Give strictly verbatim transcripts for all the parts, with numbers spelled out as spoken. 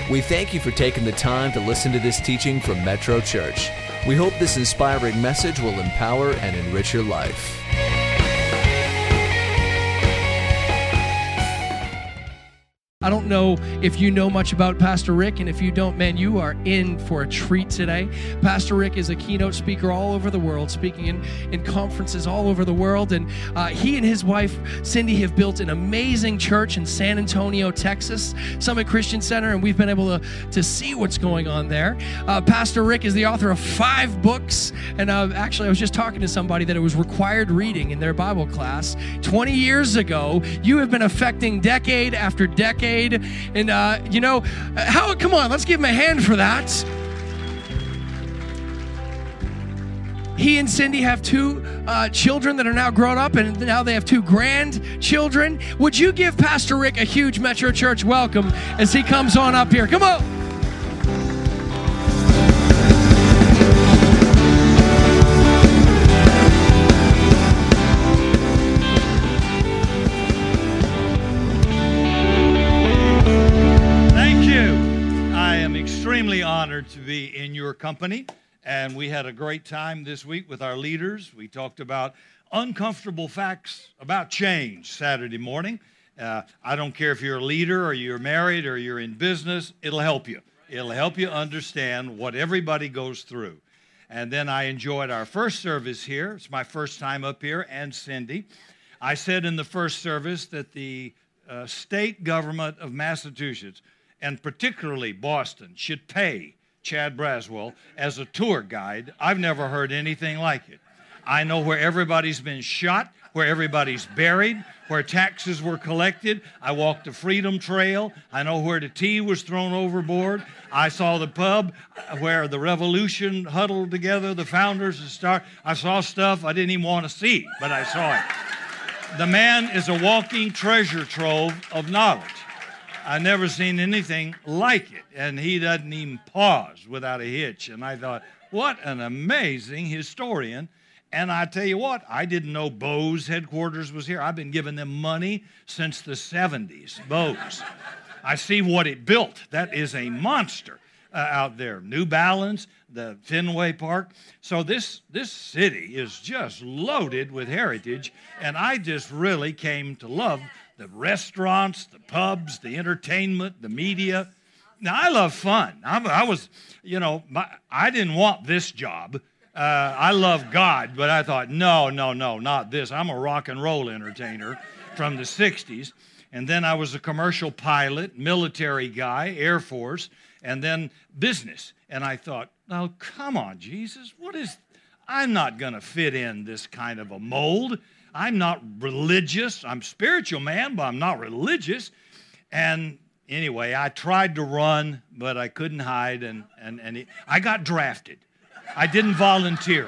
We thank you for taking the time to listen to this teaching from Metro Church. We hope this inspiring message will empower and enrich your life. I don't know if you know much about Pastor Rick, and if you don't, man, you are in for a treat today. Pastor Rick is a keynote speaker all over the world, speaking in, in conferences all over the world, and uh, he and his wife, Cindy, have built an amazing church in San Antonio, Texas, Summit Christian Center, and we've been able to, to see what's going on there. Uh, Pastor Rick is the author of five books, and uh, actually, I was just talking to somebody that it was required reading in their Bible class. twenty years ago, you have been affecting decade after decade. And, uh, you know, how, come on, let's give him a hand for that. He and Cindy have two uh, children that are now grown up, and now they have two grandchildren. Would you give Pastor Rick a huge Metro Church welcome as he comes on up here? Come on. Extremely honored to be in your company, and we had a great time this week with our leaders. We talked about uncomfortable facts about change Saturday morning. Uh, I don't care if you're a leader or you're married or you're in business, it'll help you. It'll help you understand what everybody goes through. And then I enjoyed our first service here. It's my first time up here, and Cindy. I said in the first service that the uh, state government of Massachusetts, and particularly Boston, should pay Chad Braswell as a tour guide. I've never heard anything like it. I know where everybody's been shot, where everybody's buried, where taxes were collected. I walked the Freedom Trail. I know where the tea was thrown overboard. I saw the pub where the revolution huddled together, the founders and start. I saw stuff I didn't even want to see, but I saw it. The man is a walking treasure trove of knowledge. I've never seen anything like it, and he doesn't even pause without a hitch. And I thought, what an amazing historian. And I tell you what, I didn't know Bose headquarters was here. I've been giving them money since the seventies, Bose. I see what it built. That is a monster uh, out there. New Balance, the Fenway Park. So this, this city is just loaded with heritage, and I just really came to love the restaurants, the pubs, the entertainment, the media. Now, I love fun. I, I was, you know, my, I didn't want this job. Uh, I love God, but I thought, no, no, no, not this. I'm a rock and roll entertainer from the sixties. And then I was a commercial pilot, military guy, Air Force, and then business. And I thought, oh, come on, Jesus, what is, I'm not going to fit in this kind of a mold. I'm not religious. I'm a spiritual man, but I'm not religious. And anyway, I tried to run, but I couldn't hide, and, and, and it, I got drafted. I didn't volunteer.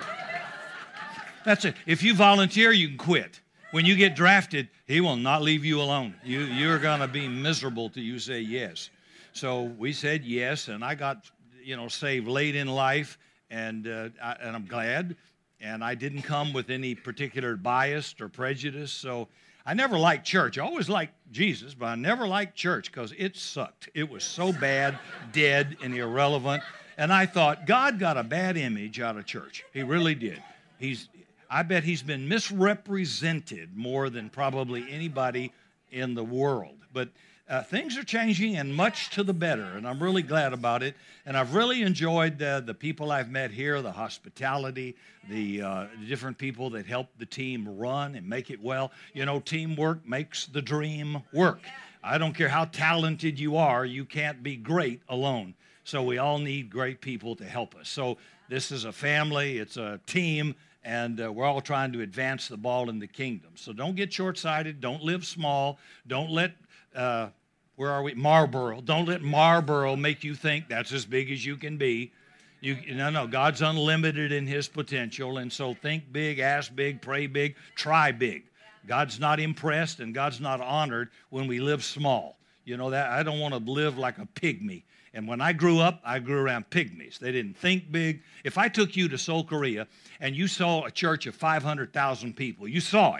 That's it. If you volunteer, you can quit. When you get drafted, he will not leave you alone. You, you're going to be miserable till you say yes. So we said yes, and I got, you know, saved late in life, and uh, I, and I'm glad. And I didn't come with any particular bias or prejudice. So I never liked church. I always liked Jesus, but I never liked church because it sucked. It was so bad, dead, and irrelevant. And I thought, God got a bad image out of church. He really did. He's, I bet he's been misrepresented more than probably anybody in the world. But Uh, things are changing, and much to the better, and I'm really glad about it. And I've really enjoyed uh, the people I've met here, the hospitality, the uh, different people that help the team run and make it well. You know, teamwork makes the dream work. I don't care how talented you are, you can't be great alone. So we all need great people to help us. So this is a family, it's a team, and uh, we're all trying to advance the ball in the kingdom. So don't get short-sighted, don't live small, don't let... Uh, Where are we? Marlboro. Don't let Marlboro make you think that's as big as you can be. You, no, no, God's unlimited in his potential, and so think big, ask big, pray big, try big. God's not impressed, and God's not honored when we live small. You know, that I don't want to live like a pygmy. And when I grew up, I grew around pygmies. They didn't think big. If I took you to Seoul, Korea, and you saw a church of five hundred thousand people, you saw it.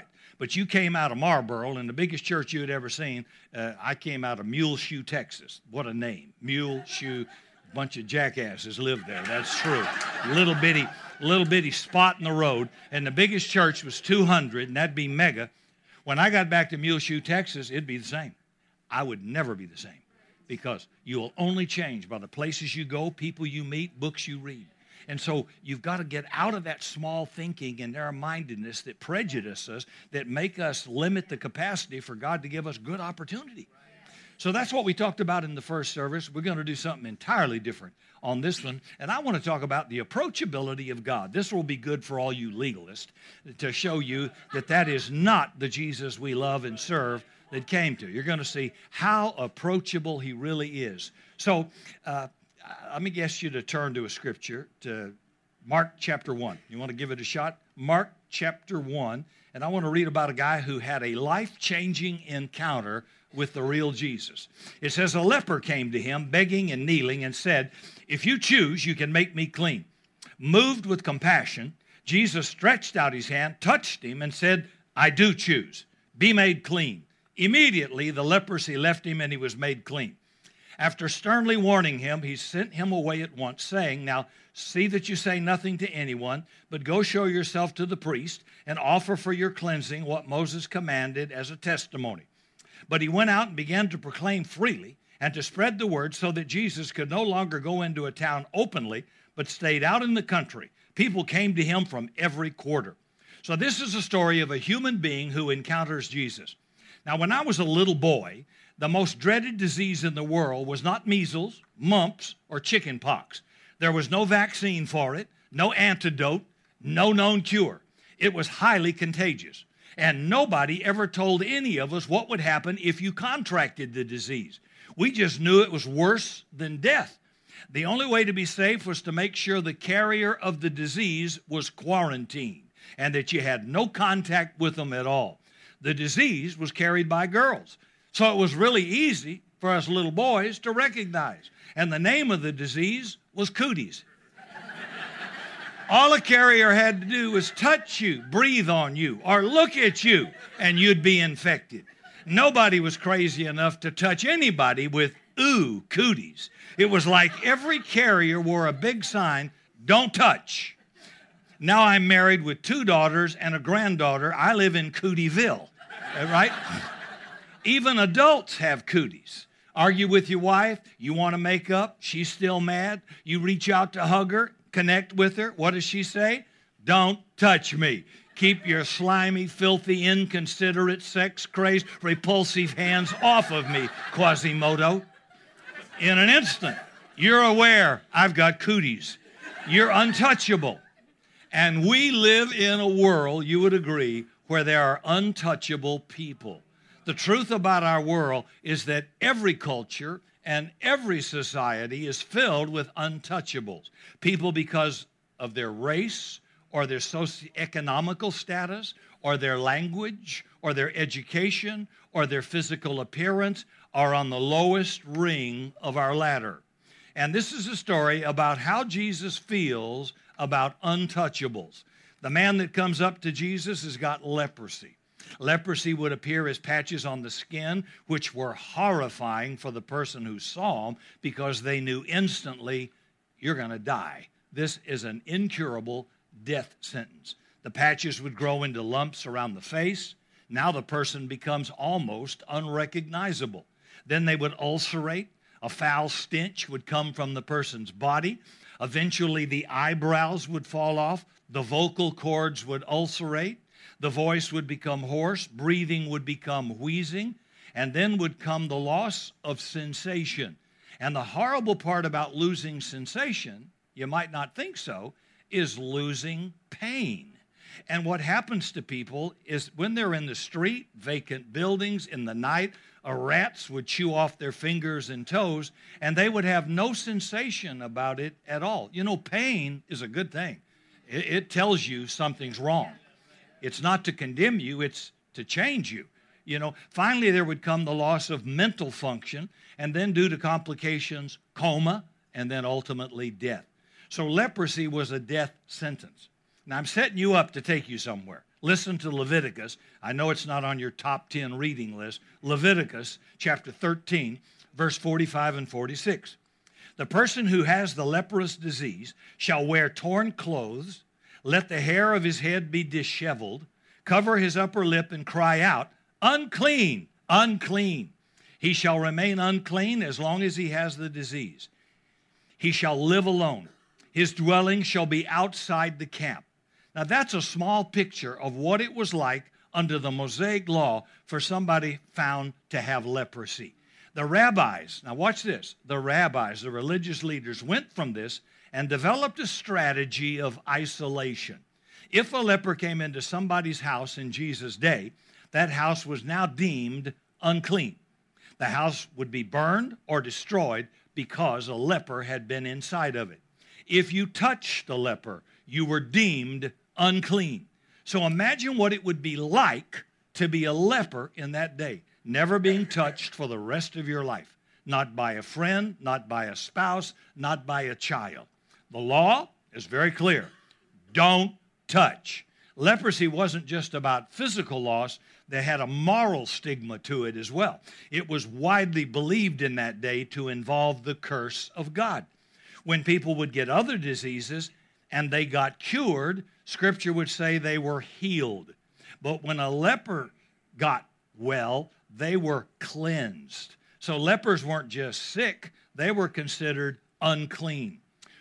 but you came out of Marlboro, and the biggest church you had ever seen, uh, I came out of Muleshoe, Texas. What a name, Muleshoe. A bunch of jackasses lived there, that's true. Little bitty, little bitty spot in the road, and the biggest church was two hundred, and that'd be mega. When I got back to Muleshoe, Texas, it'd be the same. I would never be the same, because you will only change by the places you go, people you meet, books you read. And so you've got to get out of that small thinking and narrow-mindedness that prejudice us, that make us limit the capacity for God to give us good opportunity. So that's what we talked about in the first service. We're going to do something entirely different on this one. And I want to talk about the approachability of God. This will be good for all you legalists to show you that that is not the Jesus we love and serve that came to. You're going to see how approachable he really is. So uh, let me ask you to turn to a scripture, to Mark chapter one. You want to give it a shot? Mark chapter one. And I want to read about a guy who had a life-changing encounter with the real Jesus. It says, a leper came to him, begging and kneeling, and said, if you choose, you can make me clean. Moved with compassion, Jesus stretched out his hand, touched him, and said, I do choose. Be made clean. Immediately, the leprosy left him, and he was made clean. After sternly warning him, he sent him away at once, saying, now see that you say nothing to anyone, but go show yourself to the priest and offer for your cleansing what Moses commanded as a testimony. But he went out and began to proclaim freely and to spread the word, so that Jesus could no longer go into a town openly, but stayed out in the country. People came to him from every quarter. So this is a story of a human being who encounters Jesus. Now, when I was a little boy, the most dreaded disease in the world was not measles, mumps, or chicken pox. There was no vaccine for it, no antidote, no known cure. It was highly contagious. And nobody ever told any of us what would happen if you contracted the disease. We just knew it was worse than death. The only way to be safe was to make sure the carrier of the disease was quarantined and that you had no contact with them at all. The disease was carried by girls, so it was really easy for us little boys to recognize. And the name of the disease was cooties. All a carrier had to do was touch you, breathe on you, or look at you, and you'd be infected. Nobody was crazy enough to touch anybody with, ooh, cooties. It was like every carrier wore a big sign, don't touch. Now I'm married with two daughters and a granddaughter. I live in Cootieville, right? Even adults have cooties. Argue with your wife, you want to make up, she's still mad. You reach out to hug her, connect with her. What does she say? Don't touch me. Keep your slimy, filthy, inconsiderate, sex-crazed, repulsive hands off of me, Quasimodo. In an instant, you're aware I've got cooties. You're untouchable. And we live in a world, you would agree, where there are untouchable people. The truth about our world is that every culture and every society is filled with untouchables. People because of their race or their socioeconomical status or their language or their education or their physical appearance are on the lowest ring of our ladder. And this is a story about how Jesus feels about untouchables. The man that comes up to Jesus has got leprosy. Leprosy would appear as patches on the skin, which were horrifying for the person who saw them because they knew instantly, you're going to die. This is an incurable death sentence. The patches would grow into lumps around the face. Now the person becomes almost unrecognizable. Then they would ulcerate. A foul stench would come from the person's body. Eventually the eyebrows would fall off. The vocal cords would ulcerate. The voice would become hoarse, breathing would become wheezing, and then would come the loss of sensation. And the horrible part about losing sensation, you might not think so, is losing pain. And what happens to people is when they're in the street, vacant buildings, in the night, uh, rats would chew off their fingers and toes, and they would have no sensation about it at all. You know, pain is a good thing. It, it tells you something's wrong. It's not to condemn you, it's to change you. You know, finally there would come the loss of mental function, and then due to complications, coma, and then ultimately death. So leprosy was a death sentence. Now I'm setting you up to take you somewhere. Listen to Leviticus. I know it's not on your top ten reading list. Leviticus chapter thirteen, verse forty-five and forty-six. The person who has the leprous disease shall wear torn clothes, let the hair of his head be disheveled, cover his upper lip and cry out, unclean, unclean. He shall remain unclean as long as he has the disease. He shall live alone. His dwelling shall be outside the camp. Now that's a small picture of what it was like under the Mosaic law for somebody found to have leprosy. The rabbis, now watch this, the rabbis, the religious leaders went from this and developed a strategy of isolation. If a leper came into somebody's house in Jesus' day, that house was now deemed unclean. The house would be burned or destroyed because a leper had been inside of it. If you touched the leper, you were deemed unclean. So imagine what it would be like to be a leper in that day, never being touched for the rest of your life, not by a friend, not by a spouse, not by a child. The law is very clear. Don't touch. Leprosy wasn't just about physical loss. They had a moral stigma to it as well. It was widely believed in that day to involve the curse of God. When people would get other diseases and they got cured, Scripture would say they were healed. But when a leper got well, they were cleansed. So lepers weren't just sick, they were considered unclean.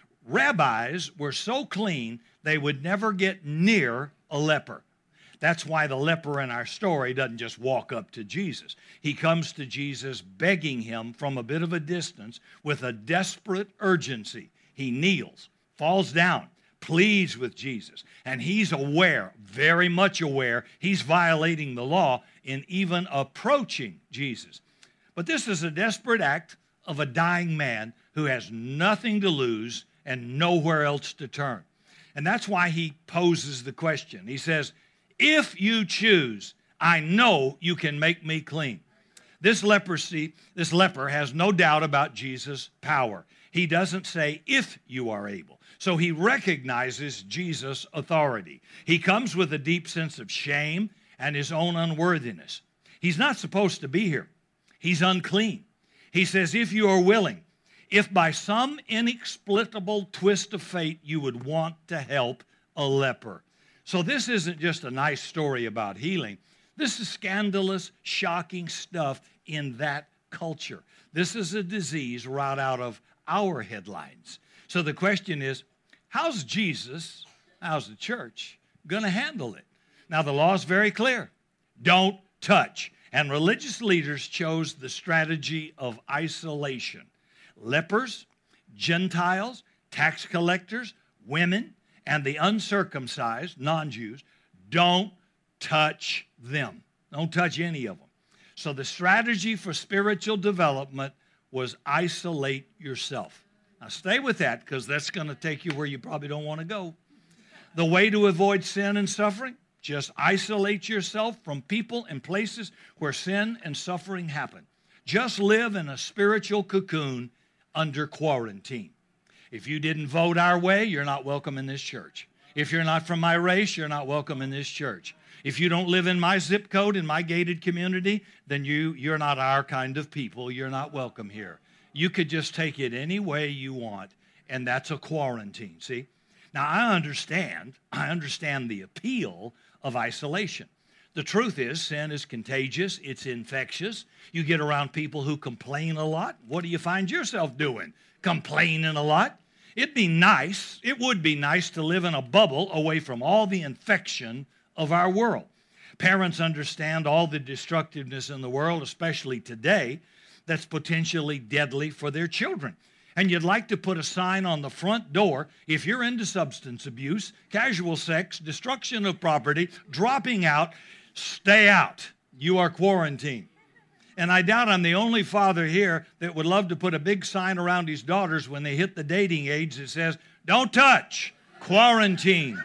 Rabbis were so clean, they would never get near a leper. That's why the leper in our story doesn't just walk up to Jesus. He comes to Jesus begging him from a bit of a distance with a desperate urgency. He kneels, falls down, pleads with Jesus, and he's aware, very much aware, he's violating the law in even approaching Jesus. But this is a desperate act of a dying man who has nothing to lose and nowhere else to turn. And that's why he poses the question. He says, if you choose, I know you can make me clean. This leprosy, this leper has no doubt about Jesus' power. He doesn't say, if you are able. So he recognizes Jesus' authority. He comes with a deep sense of shame and his own unworthiness. He's not supposed to be here. He's unclean. He says, if you are willing, if by some inexplicable twist of fate you would want to help a leper. So this isn't just a nice story about healing. This is scandalous, shocking stuff in that culture. This is a disease right out of our headlines. So the question is, how's Jesus, how's the church going to handle it? Now the law is very clear. Don't touch. And religious leaders chose the strategy of isolation. Lepers, Gentiles, tax collectors, women, and the uncircumcised, non-Jews, don't touch them. Don't touch any of them. So the strategy for spiritual development was isolate yourself. Now stay with that because that's going to take you where you probably don't want to go. The way to avoid sin and suffering, just isolate yourself from people and places where sin and suffering happen. Just live in a spiritual cocoon under quarantine. If you didn't vote our way, you're not welcome in this church. If you're not from my race, you're not welcome in this church. If you don't live in my zip code, in my gated community, then you, you're not our kind of people. You're not welcome here. You could just take it any way you want, and that's a quarantine, see? Now, I understand, I understand the appeal of isolation. The truth is, sin is contagious. It's infectious. You get around people who complain a lot. What do you find yourself doing? Complaining a lot. It'd be nice, it would be nice to live in a bubble away from all the infection of our world. Parents understand all the destructiveness in the world, especially today, that's potentially deadly for their children. And you'd like to put a sign on the front door, if you're into substance abuse, casual sex, destruction of property, dropping out, stay out. You are quarantined. And I doubt I'm the only father here that would love to put a big sign around his daughters when they hit the dating age that says, don't touch, quarantine.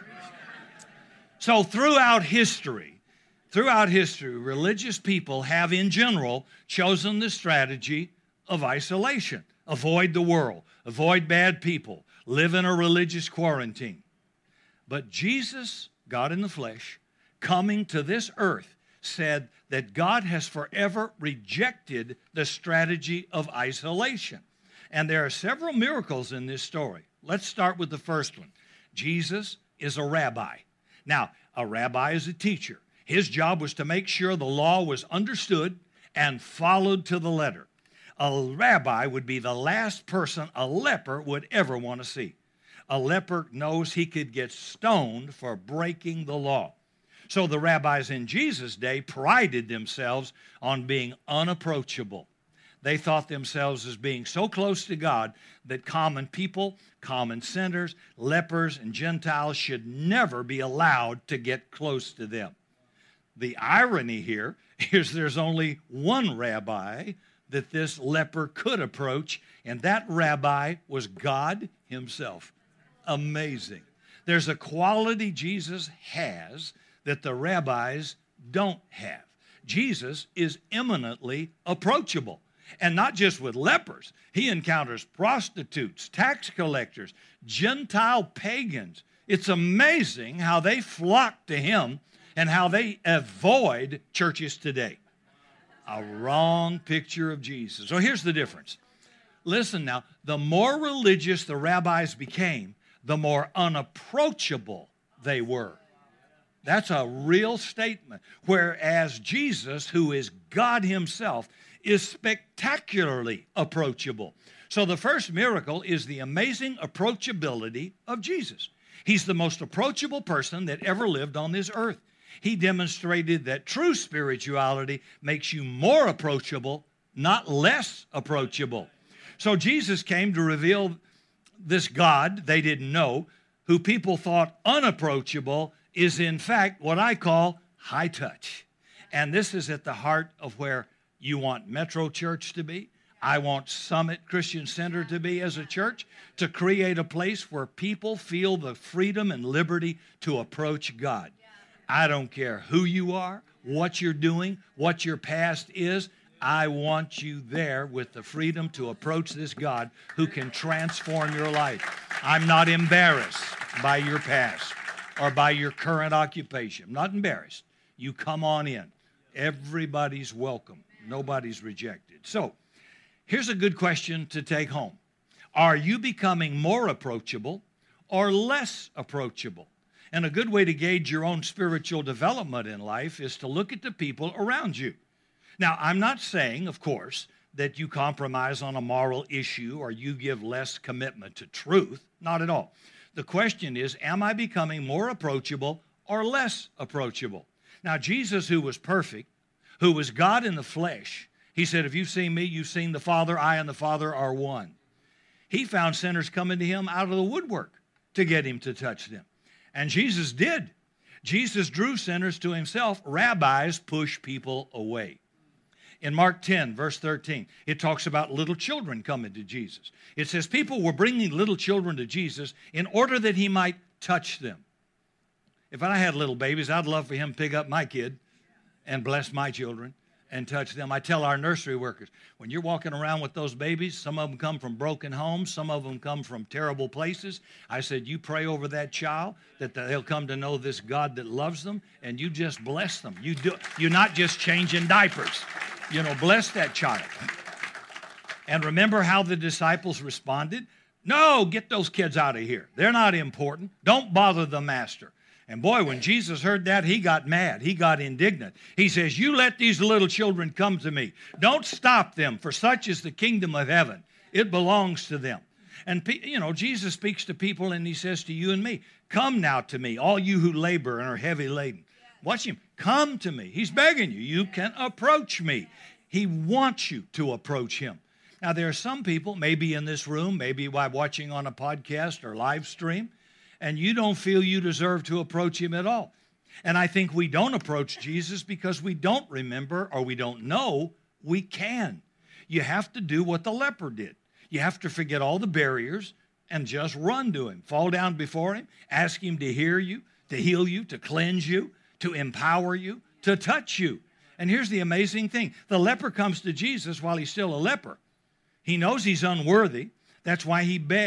So throughout history, throughout history, religious people have in general chosen the strategy of isolation. Avoid the world, avoid bad people, live in a religious quarantine. But Jesus, God in the flesh, coming to this earth said that God has forever rejected the strategy of isolation. And there are several miracles in this story. Let's start with the first one. Jesus is a rabbi. Now, a rabbi is a teacher. His job was to make sure the law was understood and followed to the letter. A rabbi would be the last person a leper would ever want to see. A leper knows he could get stoned for breaking the law. So the rabbis in Jesus' day prided themselves on being unapproachable. They thought themselves as being so close to God that common people, common sinners, lepers, and Gentiles should never be allowed to get close to them. The irony here is there's only one rabbi that this leper could approach, and that rabbi was God himself. Amazing. There's a quality Jesus has that the rabbis don't have. Jesus is eminently approachable. And not just with lepers. He encounters prostitutes, tax collectors, Gentile pagans. It's amazing how they flock to him and how they avoid churches today. A wrong picture of Jesus. So here's the difference. Listen now, the more religious the rabbis became, the more unapproachable they were. That's a real statement. Whereas Jesus, who is God himself, is spectacularly approachable. So the first miracle is the amazing approachability of Jesus. He's the most approachable person that ever lived on this earth. He demonstrated that true spirituality makes you more approachable, not less approachable. So Jesus came to reveal this God they didn't know, who people thought unapproachable, is in fact what I call high touch. And this is at the heart of where you want Metro Church to be. I want Summit Christian Center to be as a church, to create a place where people feel the freedom and liberty to approach God. I don't care who you are, what you're doing, what your past is. I want you there with the freedom to approach this God who can transform your life. I'm not embarrassed by your past or by your current occupation. I'm not embarrassed. You come on in. Everybody's welcome. Nobody's rejected. So, here's a good question to take home. Are you becoming more approachable or less approachable? And a good way to gauge your own spiritual development in life is to look at the people around you. Now, I'm not saying, of course, that you compromise on a moral issue or you give less commitment to truth. Not at all. The question is, am I becoming more approachable or less approachable? Now, Jesus, who was perfect, who was God in the flesh, he said, if you've seen me, you've seen the Father. I and the Father are one. He found sinners coming to him out of the woodwork to get him to touch them. And Jesus did. Jesus drew sinners to himself. Rabbis push people away. In Mark ten, verse thirteen, it talks about little children coming to Jesus. It says people were bringing little children to Jesus in order that he might touch them. If I had little babies, I'd love for him to pick up my kid and bless my children and touch them. I tell our nursery workers, when you're walking around with those babies, some of them come from broken homes, some of them come from terrible places. I said, you pray over that child that they'll come to know this God that loves them, and you just bless them. You do, you're not just changing diapers. You know, bless that child. And remember how the disciples responded? No, get those kids out of here. They're not important. Don't bother the master. And boy, when Jesus heard that, he got mad. He got indignant. He says, you let these little children come to me. Don't stop them, for such is the kingdom of heaven. It belongs to them. And, you know, Jesus speaks to people and he says to you and me, come now to me, all you who labor and are heavy laden. Watch him. Come to me. He's begging you. You can approach me. He wants you to approach him. Now, there are some people, maybe in this room, maybe while watching on a podcast or live stream, and you don't feel you deserve to approach him at all. And I think we don't approach Jesus because we don't remember or we don't know we can. You have to do what the leper did. You have to forget all the barriers and just run to him. Fall down before him. Ask him to hear you, to heal you, to cleanse you, to empower you, to touch you. And here's the amazing thing. The leper comes to Jesus while he's still a leper. He knows he's unworthy. That's why he begged.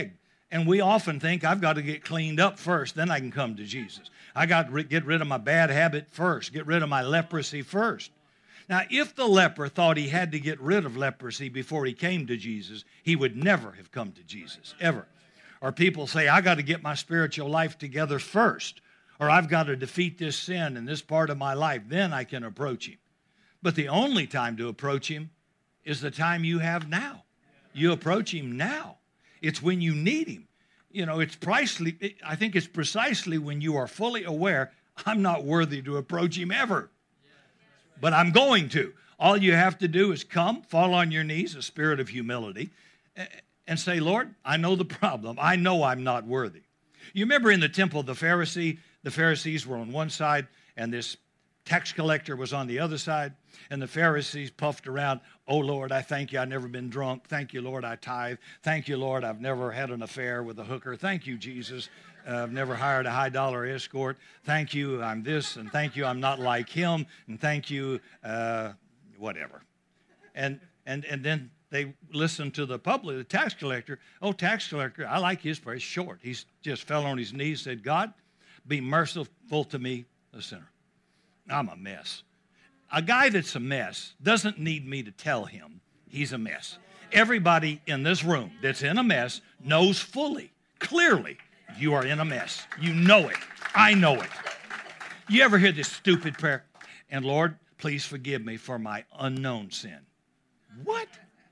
And we often think, I've got to get cleaned up first, then I can come to Jesus. I got to get rid of my bad habit first, get rid of my leprosy first. Now, if the leper thought he had to get rid of leprosy before he came to Jesus, he would never have come to Jesus, ever. Or people say, I got to get my spiritual life together first, or I've got to defeat this sin in this part of my life, then I can approach him. But the only time to approach him is the time you have now. You approach him now. It's when you need him. You know, it's precisely, I think it's precisely when you are fully aware, I'm not worthy to approach him ever. But I'm going to. All you have to do is come, fall on your knees, a spirit of humility, and say, Lord, I know the problem. I know I'm not worthy. You remember in the temple, the Pharisee, the Pharisees were on one side, and this tax collector was on the other side, and the Pharisees puffed around, oh, Lord, I thank you, I've never been drunk. Thank you, Lord, I tithe. Thank you, Lord, I've never had an affair with a hooker. Thank you, Jesus, uh, I've never hired a high-dollar escort. Thank you, I'm this, and thank you, I'm not like him, and thank you, uh, whatever. And, and, and then they listened to the public, the tax collector. Oh, tax collector, I like his prayer. He's short. He just fell on his knees, said, God, be merciful to me, a sinner. I'm a mess. A guy that's a mess doesn't need me to tell him he's a mess. Everybody in this room that's in a mess knows fully, clearly, you are in a mess. You know it. I know it. You ever hear this stupid prayer? And Lord, please forgive me for my unknown sin. What?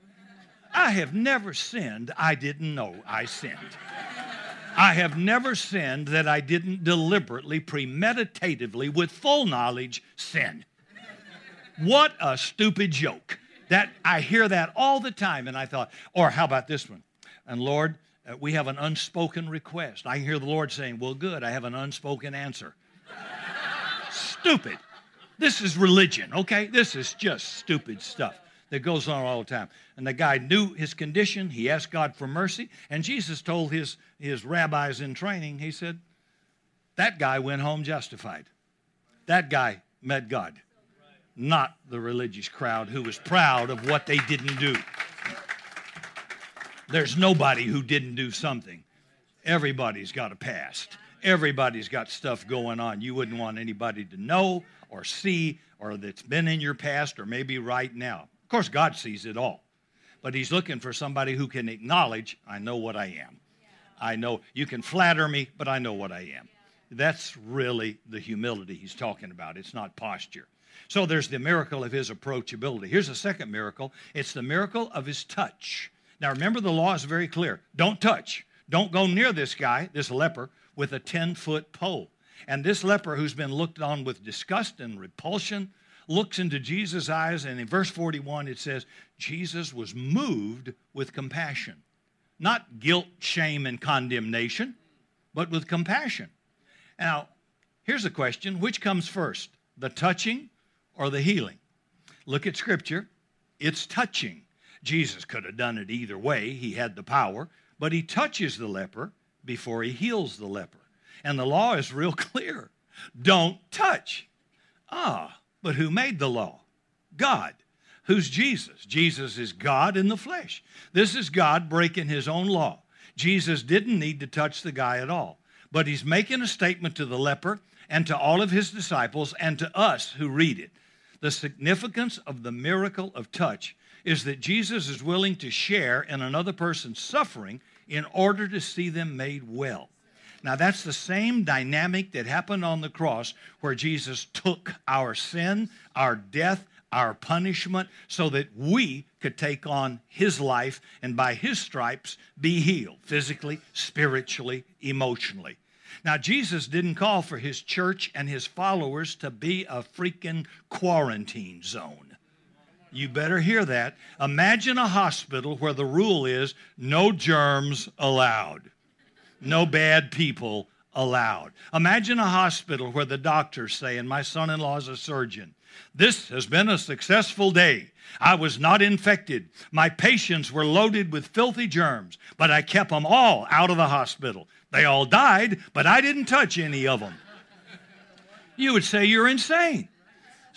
I have never sinned I didn't know I sinned. I have never sinned that I didn't deliberately, premeditatively, with full knowledge, sin. What a stupid joke. That I hear that all the time, and I thought, or how about this one? And Lord, uh, we have an unspoken request. I hear the Lord saying, well, good, I have an unspoken answer. Stupid. This is religion, okay? This is just stupid stuff that goes on all the time. And the guy knew his condition. He asked God for mercy. And Jesus told his, his rabbis in training, he said, that guy went home justified. That guy met God, not the religious crowd who was proud of what they didn't do. There's nobody who didn't do something. Everybody's got a past. Everybody's got stuff going on you wouldn't want anybody to know or see, or that's been in your past or maybe right now. Of course, God sees it all. But he's looking for somebody who can acknowledge, I know what I am. I know you can flatter me, but I know what I am. That's really the humility he's talking about. It's not posture. So there's the miracle of his approachability. Here's the second miracle. It's the miracle of his touch. Now, remember, the law is very clear. Don't touch. Don't go near this guy, this leper, with a ten-foot pole. And this leper who's been looked on with disgust and repulsion looks into Jesus' eyes, and in verse forty-one it says, Jesus was moved with compassion. Not guilt, shame, and condemnation, but with compassion. Now, here's the question. Which comes first, the touching or the healing? Look at Scripture. It's touching. Jesus could have done it either way. He had the power. But he touches the leper before he heals the leper. And the law is real clear. Don't touch. Ah, but who made the law? God. Who's Jesus? Jesus is God in the flesh. This is God breaking his own law. Jesus didn't need to touch the guy at all. But he's making a statement to the leper and to all of his disciples and to us who read it. The significance of the miracle of touch is that Jesus is willing to share in another person's suffering in order to see them made well. Now, that's the same dynamic that happened on the cross where Jesus took our sin, our death, our punishment, so that we could take on his life and by his stripes be healed physically, spiritually, emotionally. Now, Jesus didn't call for his church and his followers to be a freaking quarantine zone. You better hear that. Imagine a hospital where the rule is no germs allowed. No bad people allowed. Imagine a hospital where the doctors say, and my son-in-law is a surgeon, this has been a successful day. I was not infected. My patients were loaded with filthy germs, but I kept them all out of the hospital. They all died, but I didn't touch any of them. You would say you're insane. So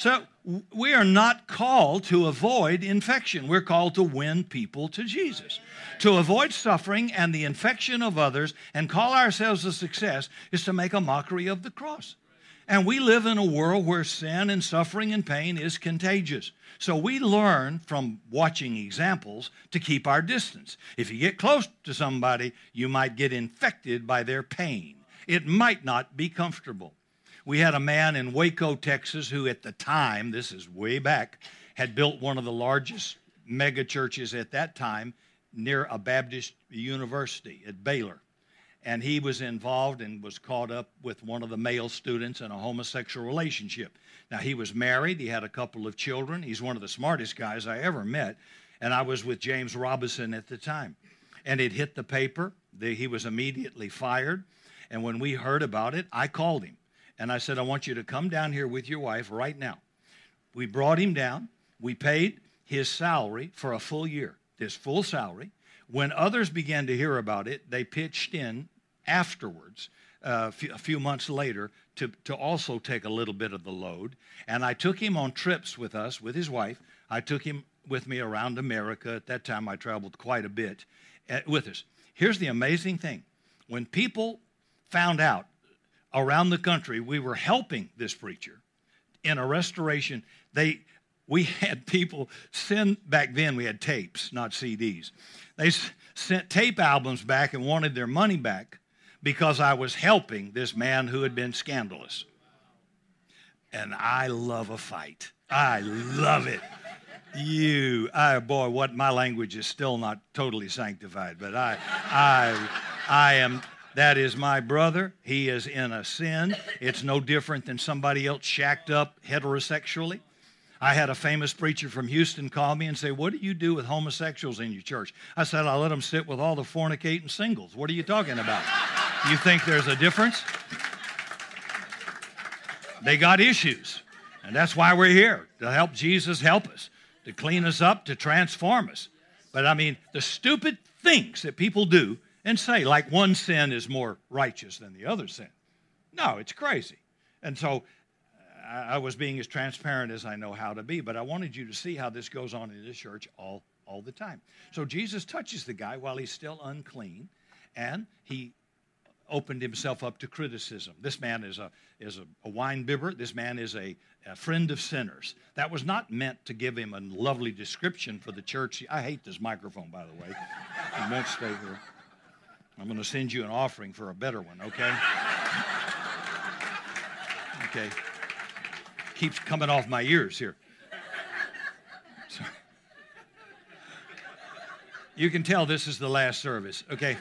we are not called to avoid infection. We're called to win people to Jesus. To avoid suffering and the infection of others and call ourselves a success is to make a mockery of the cross. And we live in a world where sin and suffering and pain is contagious. So we learn from watching examples to keep our distance. If you get close to somebody, you might get infected by their pain. It might not be comfortable. We had a man in Waco, Texas, who at the time, this is way back, had built one of the largest mega churches at that time near a Baptist university at Baylor. And he was involved and was caught up with one of the male students in a homosexual relationship. Now, he was married. He had a couple of children. He's one of the smartest guys I ever met. And I was with James Robinson at the time. And it hit the paper. The, he was immediately fired. And when we heard about it, I called him. And I said, I want you to come down here with your wife right now. We brought him down. We paid his salary for a full year, his full salary. When others began to hear about it, they pitched in afterwards, uh, a few months later, to, to also take a little bit of the load. And I took him on trips with us, with his wife. I took him with me around America. At that time, I traveled quite a bit uh, with us. Here's the amazing thing. When people found out around the country we were helping this preacher in a restoration, they we had people send, back then we had tapes, not C Ds. They sent tape albums back and wanted their money back because I was helping this man who had been scandalous. And I love a fight. I love it. You, I, boy, what my language is still not totally sanctified, but I, I, I am, that is my brother. He is in a sin. It's no different than somebody else shacked up heterosexually. I had a famous preacher from Houston call me and say, what do you do with homosexuals in your church? I said, I let them sit with all the fornicating singles. What are you talking about? You think there's a difference? They got issues. And that's why we're here, to help Jesus help us, to clean us up, to transform us. But I mean, the stupid things that people do and say, like one sin is more righteous than the other sin. No, it's crazy. And so I was being as transparent as I know how to be, but I wanted you to see how this goes on in this church all, all the time. So Jesus touches the guy while he's still unclean, and he opened himself up to criticism. This man is a is a, a wine bibber. This man is a, a friend of sinners. That was not meant to give him a lovely description for the church. I hate this microphone, by the way. You won't stay here. I'm going to send you an offering for a better one, okay? Okay. Keeps coming off my ears here. So, you can tell this is the last service, okay?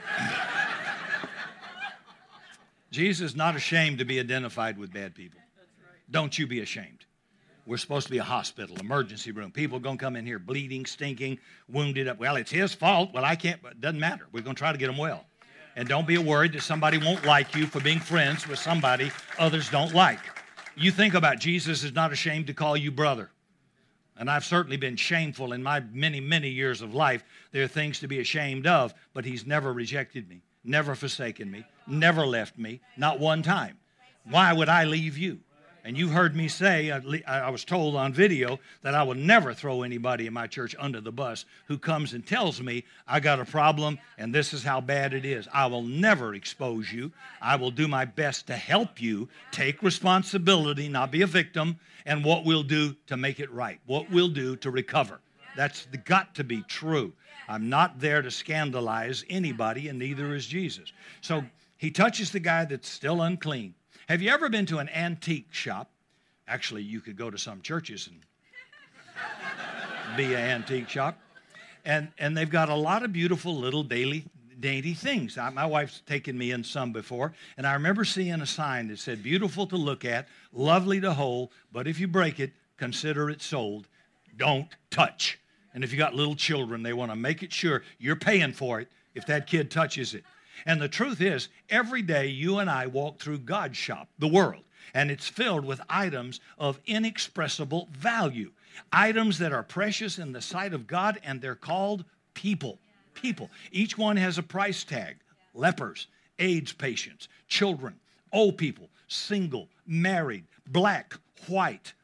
Jesus is not ashamed to be identified with bad people. Don't you be ashamed. We're supposed to be a hospital, emergency room. People are going to come in here bleeding, stinking, wounded up. Well, it's his fault. Well, I can't, but it doesn't matter. We're going to try to get them well. And don't be worried that somebody won't like you for being friends with somebody others don't like. You think about Jesus is not ashamed to call you brother. And I've certainly been shameful in my many, many years of life. There are things to be ashamed of, but he's never rejected me, never forsaken me, never left me, not one time. Why would I leave you? And you heard me say, I was told on video, that I will never throw anybody in my church under the bus who comes and tells me, I got a problem and this is how bad it is. I will never expose you. I will do my best to help you take responsibility, not be a victim, and what we'll do to make it right, what we'll do to recover. That's got to be true. I'm not there to scandalize anybody, and neither is Jesus. So he touches the guy that's still unclean. Have you ever been to an antique shop? Actually, you could go to some churches and be an antique shop. And, and they've got a lot of beautiful little daily, dainty things. I, my wife's taken me in some before, and I remember seeing a sign that said, beautiful to look at, lovely to hold, but if you break it, consider it sold. Don't touch. And if you got little children, they want to make it sure you're paying for it if that kid touches it. And the truth is, every day you and I walk through God's shop, the world, and it's filled with items of inexpressible value, items that are precious in the sight of God, and they're called people. People. Each one has a price tag. Lepers, AIDS patients, children, old people, single, married, black, white,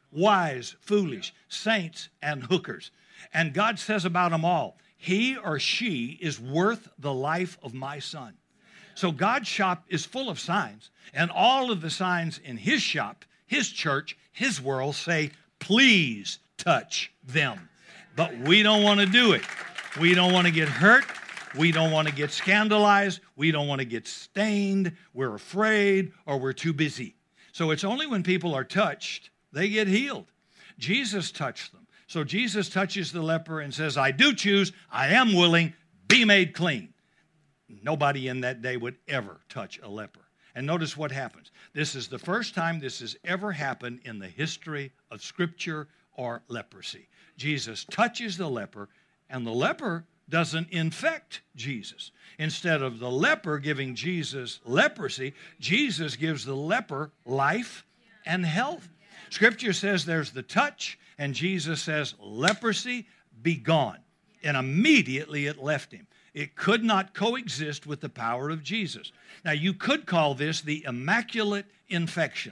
wise, foolish, saints, and hookers. And God says about them all, he or she is worth the life of my son. So God's shop is full of signs, and all of the signs in his shop, his church, his world say, please touch them. But we don't want to do it. We don't want to get hurt. We don't want to get scandalized. We don't want to get stained. We're afraid, or we're too busy. So it's only when people are touched, they get healed. Jesus touched them. So Jesus touches the leper and says, I do choose, I am willing, be made clean. Nobody in that day would ever touch a leper. And notice what happens. This is the first time this has ever happened in the history of Scripture or leprosy. Jesus touches the leper, and the leper doesn't infect Jesus. Instead of the leper giving Jesus leprosy, Jesus gives the leper life and health. Scripture says there's the touch, and Jesus says, leprosy, be gone. And immediately it left him. It could not coexist with the power of Jesus. Now, you could call this the immaculate infection.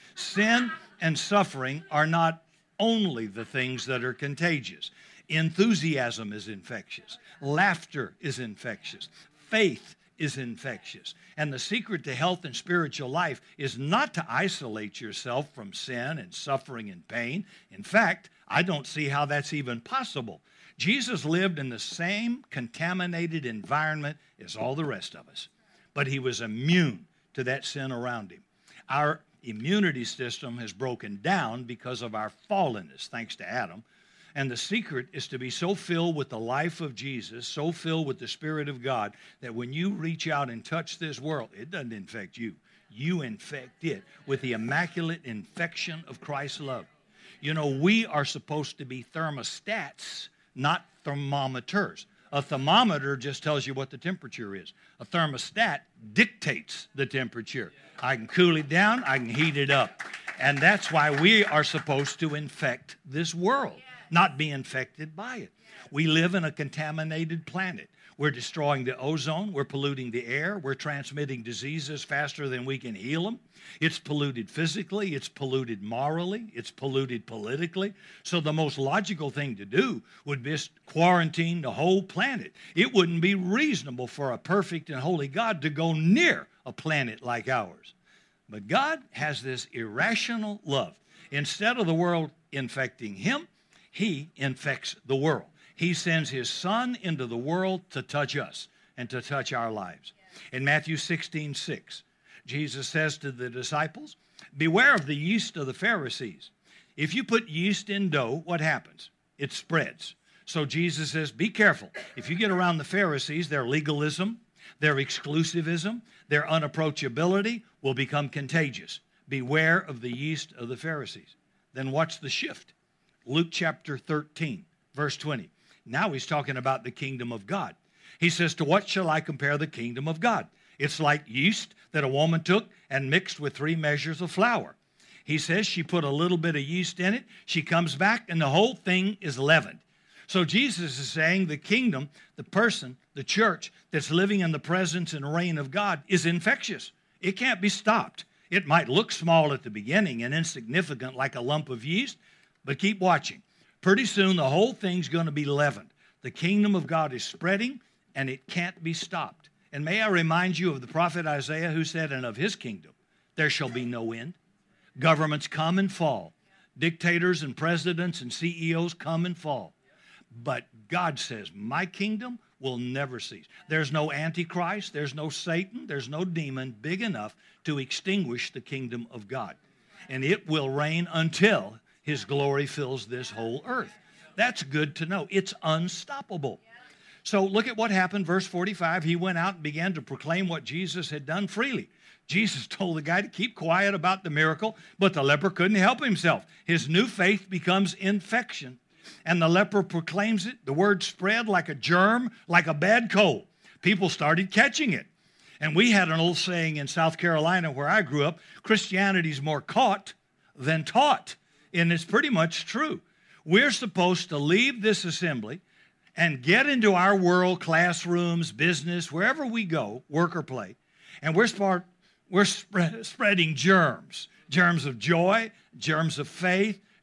Sin and suffering are not only the things that are contagious. Enthusiasm is infectious. Laughter is infectious. Faith is infectious. And the secret to health and spiritual life is not to isolate yourself from sin and suffering and pain. In fact, I don't see how that's even possible. Jesus lived in the same contaminated environment as all the rest of us, but he was immune to that sin around him. Our immunity system has broken down because of our fallenness, thanks to Adam. And the secret is to be so filled with the life of Jesus, so filled with the Spirit of God, that when you reach out and touch this world, it doesn't infect you. You infect it with the immaculate infection of Christ's love. You know, we are supposed to be thermostats, not thermometers. A thermometer just tells you what the temperature is. A thermostat dictates the temperature. I can cool it down, I can heat it up. And that's why we are supposed to infect this world, not be infected by it. We live in a contaminated planet. We're destroying the ozone. We're polluting the air. We're transmitting diseases faster than we can heal them. It's polluted physically. It's polluted morally. It's polluted politically. So the most logical thing to do would be quarantine the whole planet. It wouldn't be reasonable for a perfect and holy God to go near a planet like ours. But God has this irrational love. Instead of the world infecting him, he infects the world. He sends his son into the world to touch us and to touch our lives. In Matthew sixteen six, Jesus says to the disciples, beware of the yeast of the Pharisees. If you put yeast in dough, what happens? It spreads. So Jesus says, be careful. If you get around the Pharisees, their legalism, their exclusivism, their unapproachability will become contagious. Beware of the yeast of the Pharisees. Then watch the shift. Luke chapter thirteen, verse twenty. Now he's talking about the kingdom of God. He says, to what shall I compare the kingdom of God? It's like yeast that a woman took and mixed with three measures of flour. He says she put a little bit of yeast in it. She comes back and the whole thing is leavened. So Jesus is saying the kingdom, the person, the church that's living in the presence and reign of God is infectious. It can't be stopped. It might look small at the beginning and insignificant like a lump of yeast, but keep watching. Pretty soon, the whole thing's going to be leavened. The kingdom of God is spreading, and it can't be stopped. And may I remind you of the prophet Isaiah who said, and of his kingdom there shall be no end. Governments come and fall. Dictators and presidents and C E Os come and fall. But God says, my kingdom will never cease. There's no Antichrist, there's no Satan, there's no demon big enough to extinguish the kingdom of God. And it will reign until his glory fills this whole earth. That's good to know. It's unstoppable. So look at what happened, verse forty-five. He went out and began to proclaim what Jesus had done freely. Jesus told the guy to keep quiet about the miracle, but the leper couldn't help himself. His new faith becomes infection, and the leper proclaims it. The word spread like a germ, like a bad cold. People started catching it. And we had an old saying in South Carolina where I grew up, Christianity's more caught than taught. And it's pretty much true. We're supposed to leave this assembly and get into our world, classrooms, business, wherever we go, work or play, and we're, spread, we're spread, spreading germs, germs of joy, germs of faith,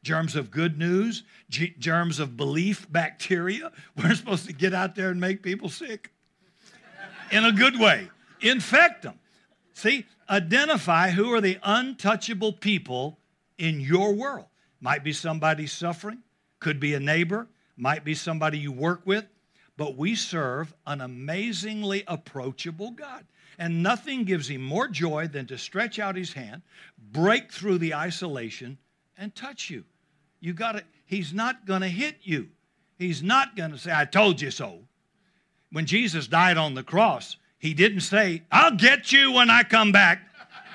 germs of good news, g- germs of belief, bacteria. We're supposed to get out there and make people sick in a good way. Infect them. See, identify who are the untouchable people in your world. Might be somebody suffering, could be a neighbor, might be somebody you work with, but we serve an amazingly approachable God. And nothing gives him more joy than to stretch out his hand, break through the isolation, and touch you. You got to, he's not going to hit you. He's not going to say, I told you so. When Jesus died on the cross, he didn't say, I'll get you when I come back.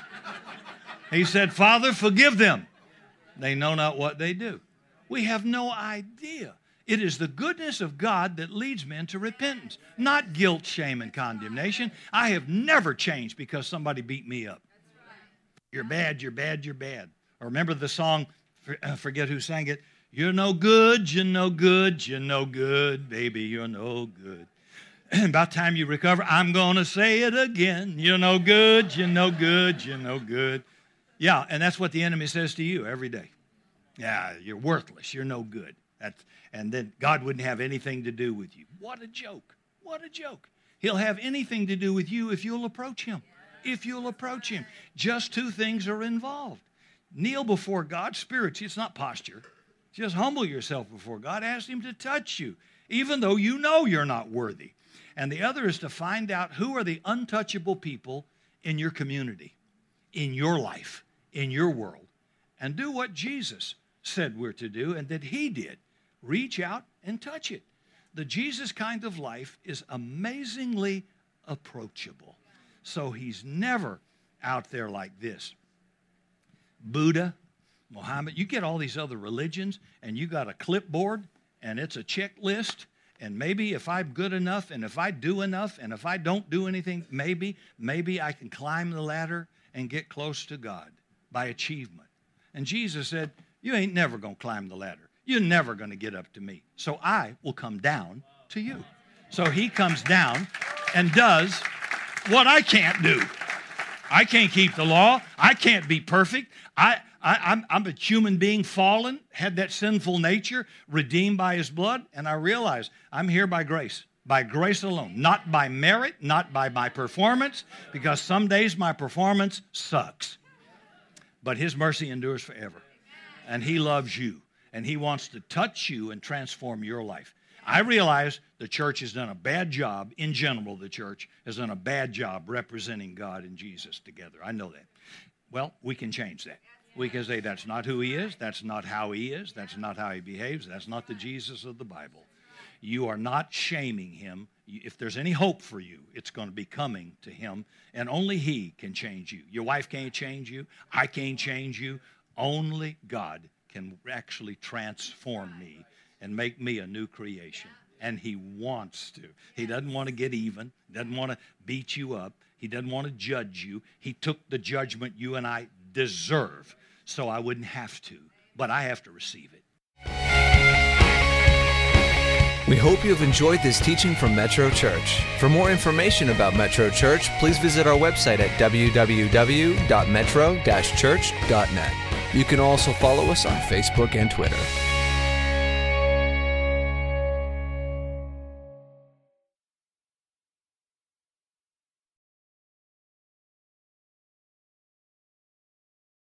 He said, Father, forgive them. They know not what they do. We have no idea. It is the goodness of God that leads men to repentance, not guilt, shame, and condemnation. I have never changed because somebody beat me up. You're bad, you're bad, you're bad. Or remember the song, I forget who sang it, you're no good, you're no good, you're no good, baby, you're no good. About time you recover, I'm going to say it again. You're no good, you're no good, you're no good. Yeah, and that's what the enemy says to you every day. Yeah, you're worthless, you're no good. That's, and then God wouldn't have anything to do with you. What a joke. What a joke. He'll have anything to do with you if you'll approach him. If you'll approach him. Just two things are involved. Kneel before God spiritually. It's not posture. Just humble yourself before God. Ask him to touch you, even though you know you're not worthy. And the other is to find out who are the untouchable people in your community, in your life, in your world, and do what Jesus said we're to do and that he did. Reach out and touch it. The Jesus kind of life is amazingly approachable. So he's never out there like this. Buddha, Muhammad, you get all these other religions and you got a clipboard and it's a checklist. And maybe if I'm good enough and if I do enough and if I don't do anything, maybe, maybe I can climb the ladder and get close to God by achievement. And Jesus said, you ain't never going to climb the ladder. You're never going to get up to me. So I will come down to you. So he comes down and does what I can't do. I can't keep the law. I can't be perfect. I, I, I'm, I'm a human being fallen, had that sinful nature, redeemed by his blood, and I realize I'm here by grace, by grace alone, not by merit, not by my performance, because some days my performance sucks. But his mercy endures forever, and he loves you, and he wants to touch you and transform your life. I realize the church has done a bad job, in general, the church has done a bad job representing God and Jesus together. I know that. Well, we can change that. We can say that's not who he is, that's not how he is, that's not how he behaves, that's not the Jesus of the Bible. You are not shaming him. If there's any hope for you, it's going to be coming to him, and only he can change you. Your wife can't change you. I can't change you. Only God can actually transform me and make me a new creation. And he wants to. He doesn't want to get even. He doesn't want to beat you up. He doesn't want to judge you. He took the judgment you and I deserve, so I wouldn't have to. But I have to receive it. We hope you have enjoyed this teaching from Metro Church. For more information about Metro Church, please visit our website at w w w dot metro dash church dot net. You can also follow us on Facebook and Twitter.